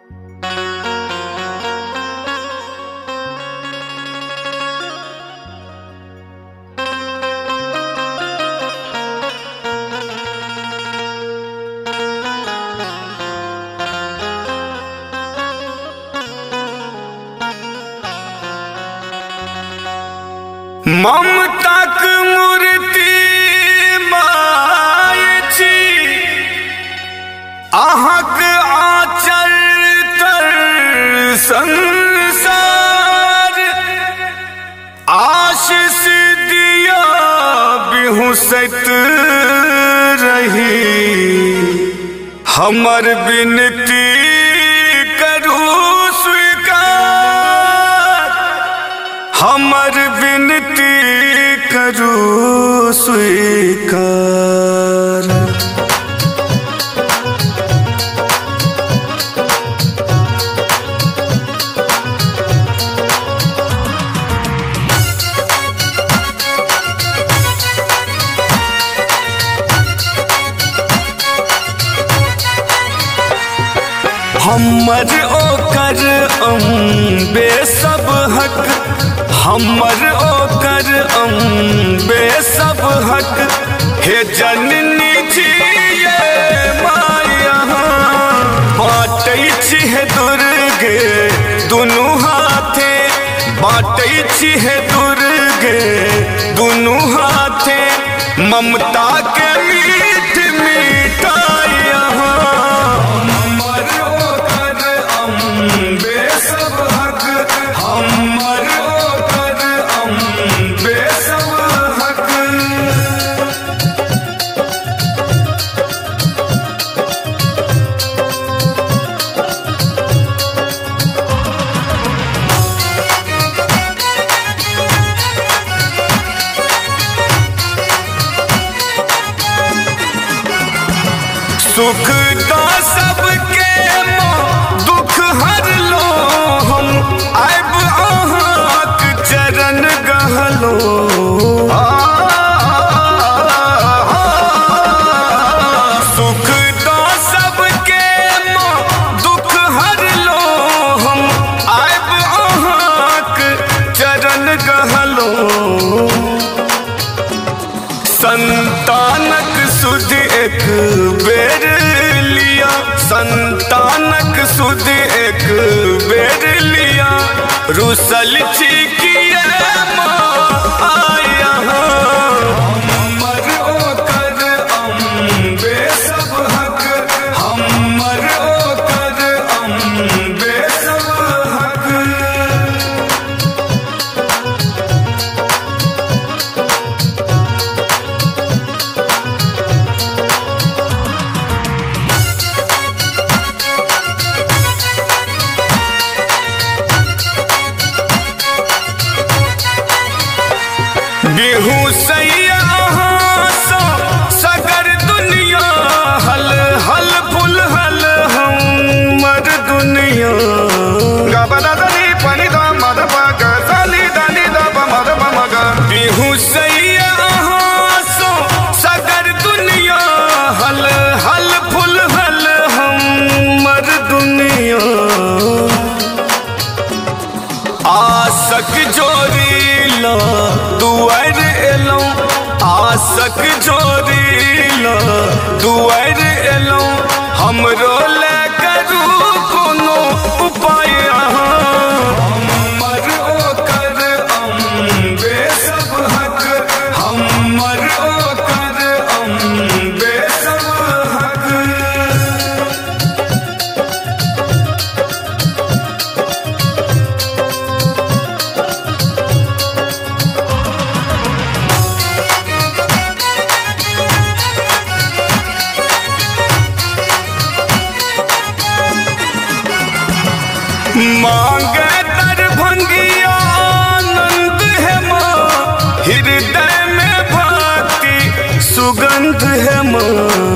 ममताक मूर्ति मायची अहक आचर तर संसार आशीष दिया बिहुसत रही हमर बिनती करू स्वीकार हमर बिनती करू स्वीकार। हमर ओकर अम्बे सब हक हमर ओकर अम्बे सब हक हे जननी जिये माया बाटै छी हे दुर्गे दुनू हाथे बाटै छी हे दुर्गे दुनू हाथे ममता के मीठ मिठाई सुख दा सबके दुख हर लो हम आब अहाँक चरण गहलो सुख दा सबके दुख हर लो हम आब अहाँक चरण गहलो संतानक सुध एक बेर लिया संतानक सुध एक बेर लिया रुसल छी किए माँ आया हमर ओकर अम्बे सब हक हमर ओकर अम्बे सब हक। बेहुसैया सगर दुनिया हल हल फुल हल हमर दुनिया बेहुसैया सगर दुनिया हल हल फुल हल हमर दुनिया आसक जोरी ला दुआर एलौं आसक जोरी ला दुआर एलौं हमरो ले करू कोनो उपाय हमर ओकर अम्बे सब हक हमर ओकर अम्बे सब हक। मांगे दरभंगिया आनंद है माँ हृदय में भक्ति सुगंध है माँ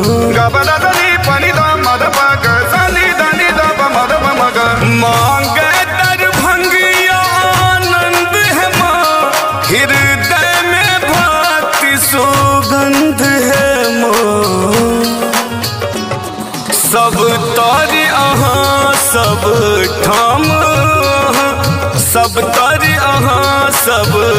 मांगे दरभंगिया आनंद है माँ हृदय में भक्ति सुगंध है माँ सब तारी अहाँ सब ठाम सब तर अहाँ सब